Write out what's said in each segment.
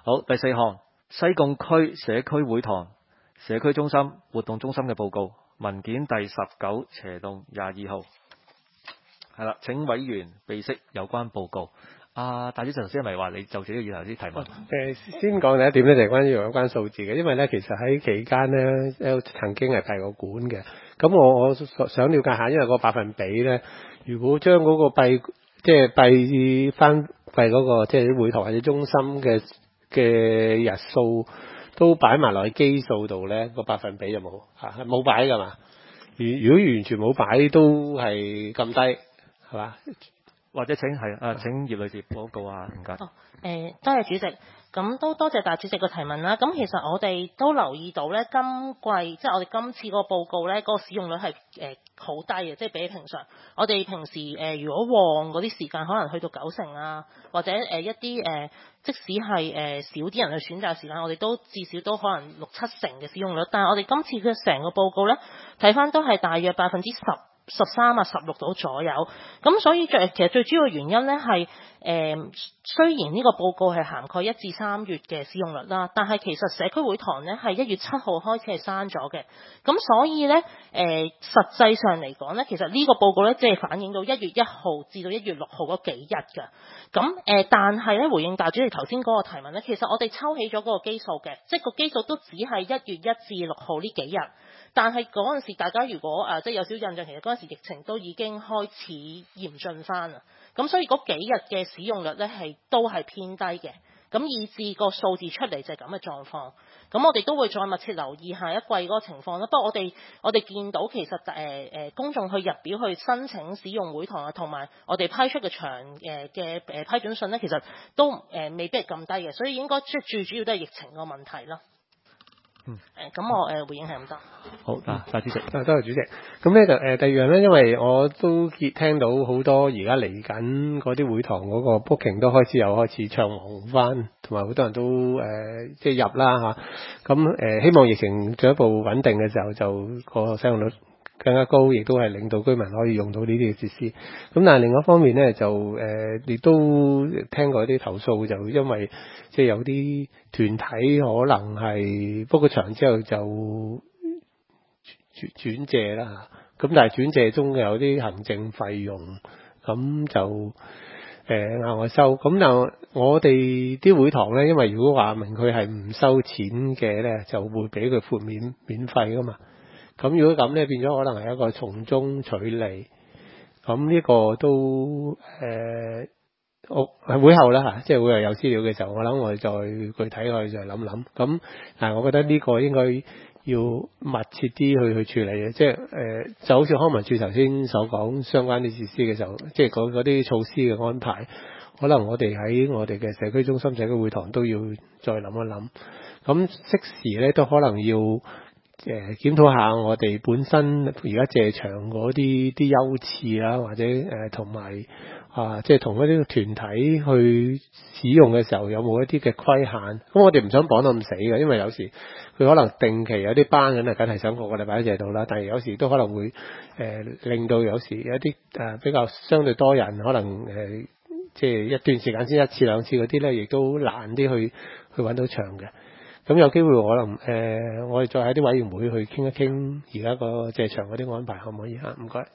好，第4項，西貢區社區會堂、社區中心、活動中心嘅報告，文件第19/22號。係啦，請委員備悉有關報告。大主席頭先係咪話你就自己議題啲提問？ 先講第一點咧，就係關於有關數字嘅，因為咧其實喺期間咧曾經係閉過館嘅。咁我想了解下，因為個百分比咧，如果將嗰個閉嗰個即係會堂或者中心嘅日數都擺埋落去基數度咧，個百分比就冇冇擺㗎嘛？如果完全冇擺都係咁低，係嘛？ 或者請葉女士報告啊，唔該。 多謝主席，咁都多謝大主席嘅提問啦。咁其實我哋都留意到咧，今季即係我哋今次個報告咧，個使用率係好低嘅，即係比起平常。我哋平時如果旺嗰啲時間，可能去到90%啊，或者一啲即使係少啲人去選擇時間，我哋都至少都可能6-7成嘅使用率。但係我哋今次嘅成個報告咧，睇翻都係大約10%。13啊16度左右，咁所以其實最主要嘅原因咧係雖然呢個報告係涵蓋1至3月嘅使用率啦，但係其實社區會堂咧係1月7號開始係閂咗嘅，咁所以咧實際上嚟講咧，其實呢個報告咧即係反映到1月1號至到1月6號嗰幾日㗎，咁但係咧回應大主席頭先嗰個提問咧，其實我哋抽起咗嗰個基數嘅，即係個基數都只係1月1至6號呢幾日。但係嗰陣時，大家如果即係有少少印象，其實嗰陣時疫情都已經開始嚴峻翻啦。咁所以嗰幾日嘅使用率咧都係偏低嘅。咁以致個數字出嚟就係咁嘅狀況。咁我哋都會再密切留意下一季嗰個情況啦。不過我哋見到其實公眾去入表去申請使用會堂啊，同埋我哋批出嘅場嘅批准信咧，其實都未必係咁低嘅。所以應該最主要都係疫情個問題啦。咁我回應係咁多。 好，大主席，多謝主席。咁咧就第二樣咧，因為我都聽到好多而家嚟緊嗰啲會堂嗰個 booking 都開始暢旺翻，同埋好多人都即係入啦嚇。咁希望疫情進一步穩定嘅時候，就個使用率更加高，亦都係令到居民可以用到呢啲嘅設施。咁但係另一方面咧，就亦都聽過一啲投訴，就因為即係有啲團體可能係 book 個場之後就轉借啦嚇。咁但係轉借中有啲行政費用，咁就額外收。咁就我哋啲會堂咧，因為如果話明佢係唔收錢嘅咧，就會俾佢豁免費噶嘛。咁如果咁咧，變咗可能係一個從中取利。咁呢個都會後啦嚇，即係會有資料嘅時候，我諗我哋再具體去再諗諗。咁但係我覺得呢個應該要密切啲去處理嘅，即係就好似康文署頭先所講相關啲設施嘅時候，即係嗰啲措施嘅安排，可能我哋喺我哋嘅社區中心、社區會堂都要再諗一諗。咁適時咧都可能要檢討下我哋本身而家借場嗰啲優次啦，或者同埋即係同一啲團體去使用嘅時候有冇一啲嘅規限？咁我哋唔想綁得咁死嘅，因為有時佢可能定期有啲班咁啊，梗係想個個禮拜都借到啦。但係有時都可能會令到有時有一啲比較相對多人，可能即係一段時間先1次2次嗰啲咧，亦都難啲去揾到場嘅。咁有機會可能我哋再喺啲委員會去傾一傾而家個借場嗰啲安排可唔可以嚇？唔該。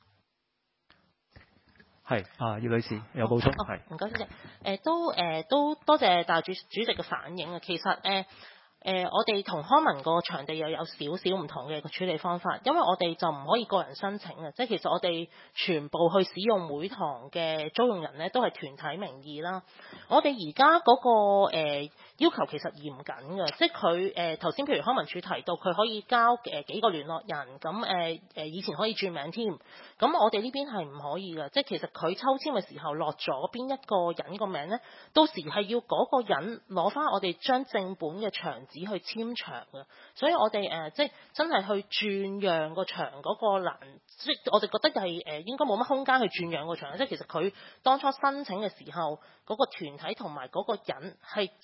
係葉女士有補充。係唔該，主席。都多謝大主席嘅反應啊。其實我哋同康文個場地又有少少唔同嘅處理方法，因為我哋就唔可以個人申請啊。即係其實我哋全部去使用會堂嘅租用人咧，都係團體名義啦。我哋而家嗰個要求其實嚴謹嘅，即係佢頭先譬如康文署提到佢可以交幾個聯絡人，咁以前可以轉名添。咁我哋呢邊係唔可以嘅，即係其實佢抽籤嘅時候落咗邊一個人個名咧，到時係要嗰個人攞翻我哋張正本嘅場紙去簽場嘅，所以我哋即係真係去轉讓個場嗰個難，即係我哋覺得係應該冇乜空間去轉讓個場，即係其實佢當初申請嘅時候嗰個團體同埋嗰個人係就係要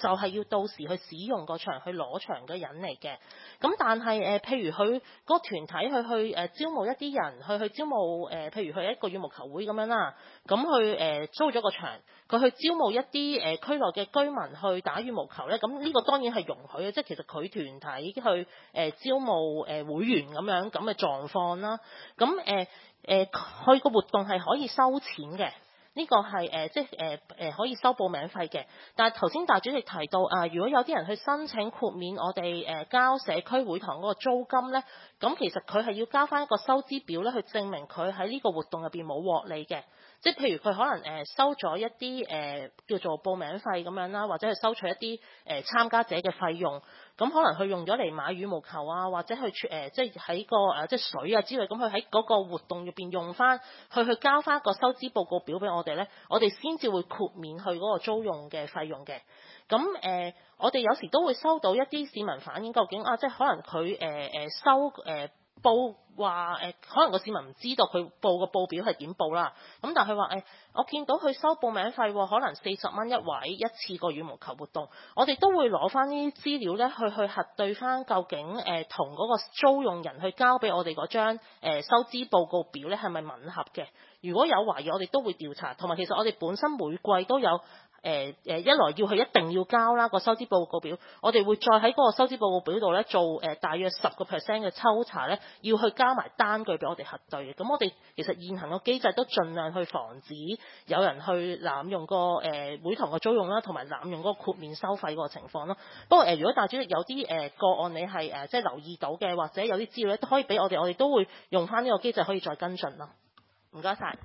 要到時去使用個場去攞場嘅人嚟嘅。咁但係譬如佢嗰個團體去招募一啲人，去招募譬如佢一個羽毛球會咁樣啦，咁去租咗個場，佢去招募一啲區內嘅居民去打羽毛球咧，咁呢個當然係容許嘅，即係其實佢團體去招募會員咁嘅狀況啦。咁佢個活動係可以收錢嘅。呢個係即係可以收報名費嘅，但係頭先大主席提到如果有啲人去申請豁免我哋交社區會堂嗰個租金咧，咁其實佢係要交翻一個收支表咧，去證明佢喺呢個活動入邊冇獲利嘅。即係譬如佢可能收咗一啲叫做報名費咁樣啦，或者係收取一啲參加者嘅費用，咁可能佢用咗嚟買羽毛球啊，或者去即係喺個即係水啊之類，咁佢喺嗰個活動入邊用翻，去交翻一個收支報告表俾我哋咧，我哋先至會豁免去嗰個租用嘅費用嘅。咁我哋有時都會收到一啲市民反映，究竟即係可能佢收報話可能個市民唔知道佢報個報表係點報啦。咁但係佢話我見到佢收報名費可能40蚊一位一次個羽毛球活動，我哋都會攞翻呢啲資料咧去核對翻究竟同嗰個租用人去交俾我哋嗰張收支報告表咧係咪吻合嘅？如果有懷疑，我哋都會調查。同埋其實我哋本身每季都有一來要佢一定要交啦個收支報告表，我哋會再喺嗰個收支報告表度咧做大約10% 嘅抽查咧，要去加埋單據俾我哋核對嘅。咁我哋其實現行嘅機制都盡量去防止有人去濫用個會堂嘅租用啦，同埋濫用嗰個豁免收費嗰個情況咯。不過如果大主席有啲個案你係即係留意到嘅，或者有啲資料咧都可以俾我哋都會用翻呢個機制可以再跟進咯。唔該晒。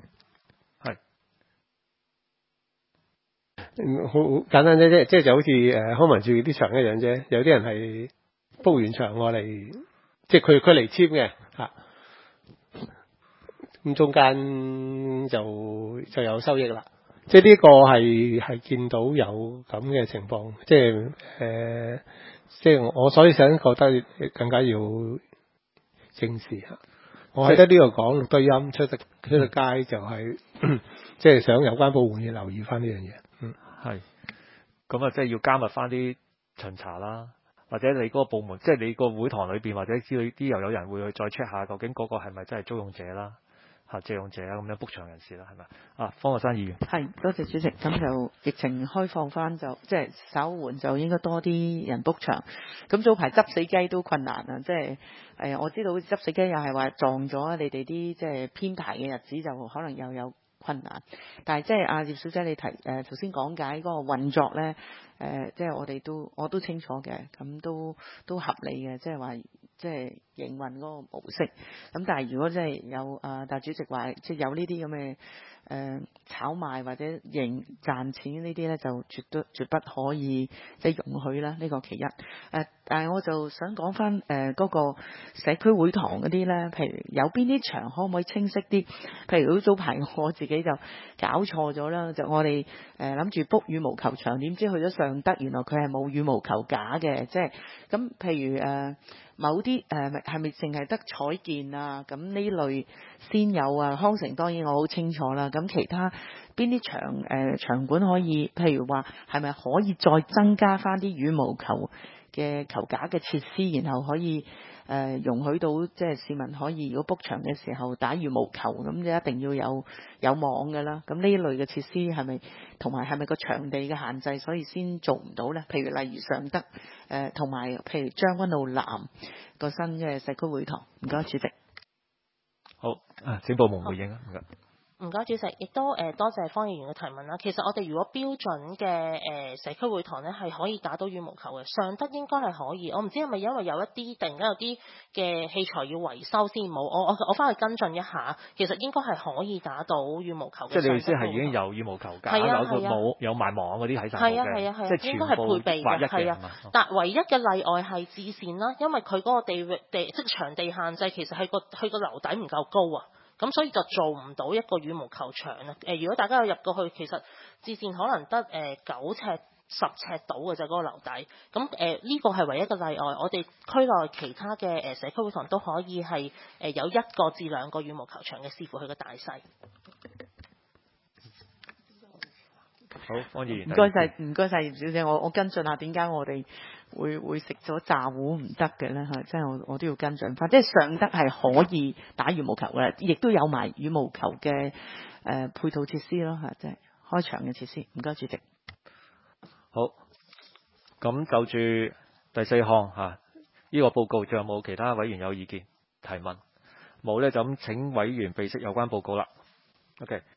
好簡單啫，即係就好似康文署啲場一樣啫。有啲人係 book 完場我嚟，即係佢嚟簽嘅嚇，咁中間就有收益啦。即係呢個係見到有咁嘅情況，即係我所以想覺得更加要正視嚇。我喺得呢度講錄低音出得街就係即係想有關部門要留意翻呢樣嘢。 係，咁啊，即係要加密翻啲巡查啦，或者你嗰個部門，即係你個會堂裏邊，或者之類啲又有人會去再 check 下，究竟嗰個係咪真係租用者啦，借用者啊，咁樣 book 場人士啦，係咪？方國珊議員。 係，多謝主席。咁就疫情開放翻就即係稍緩，就應該多啲人 book 場。咁早排執死雞都困難啊，即係我知道執死雞又係話撞咗你哋啲即係編排嘅日子，就可能又有困難。但係即係阿葉小姐你提頭先講解嗰個運作咧，即係我都清楚嘅，咁都合理嘅，即係話即係營運嗰個模式。咁但係如果即係有大主席話即係有呢啲咁嘅炒賣或者賺錢呢啲咧，就絕不可以即係容許啦。呢個其一。但係我就想講翻嗰個社區會堂嗰啲咧，譬如有邊啲場可唔可以清晰啲？譬如好早排我自己就搞錯咗啦，就我哋諗住 book 羽毛球場，點知去咗尚德，原來佢係冇羽毛球架嘅，即係咁。譬如某啲係咪淨係得彩健啊？咁呢類先有啊。康城當然我好清楚啦。咁其他邊啲場館可以，譬如話係咪可以再增加翻啲羽毛球嘅球架嘅設施，然後可以容許到即係市民可以如果 book 場嘅時候打羽毛球，咁就一定要有網㗎啦。咁呢類嘅設施係咪同埋係咪個場地嘅限制，所以先做唔到咧？譬如例如尚德同埋譬如將軍澳南個新嘅社區會堂。唔該，主席。 好，請部門回應啊，唔該。 唔該，主席，亦都多謝方議員嘅提問啦。其實我哋如果標準嘅社區會堂咧係可以打到羽毛球嘅，尚德應該係可以。我唔知係咪因為有一啲突然間有啲嘅器材要維修先冇。我翻去跟進一下，其實應該係可以打到羽毛球嘅。 即係你意思係已經有羽毛球架，有埋網嗰啲喺晒度嘅。係啊， 即係應該係配備嘅。係啊，但唯一嘅例外係至善啦，因為佢嗰個即係場地限制，其實係佢個樓底唔夠高啊。咁所以就做唔到一個羽毛球場啊！如果大家有入過去，其實至善可能得9尺、10尺到嘅啫，嗰個樓底。咁呢個係唯一嘅例外。我哋區內其他嘅社區會堂都可以係有1個至2個羽毛球場嘅，視乎佢嘅大細。 好，方議員。 唔該晒，唔該晒葉小姐，我跟進下點解我哋會食咗炸糊唔得嘅咧嚇，即係我都要跟進翻，即係上得係可以打羽毛球嘅，亦都有埋羽毛球嘅配套設施咯嚇，即係開場嘅設施。唔該主席。 好，咁就住第4項嚇，呢個報告仲有冇其他委員有意見提問？冇咧，就咁請委員備悉有關報告啦。OK。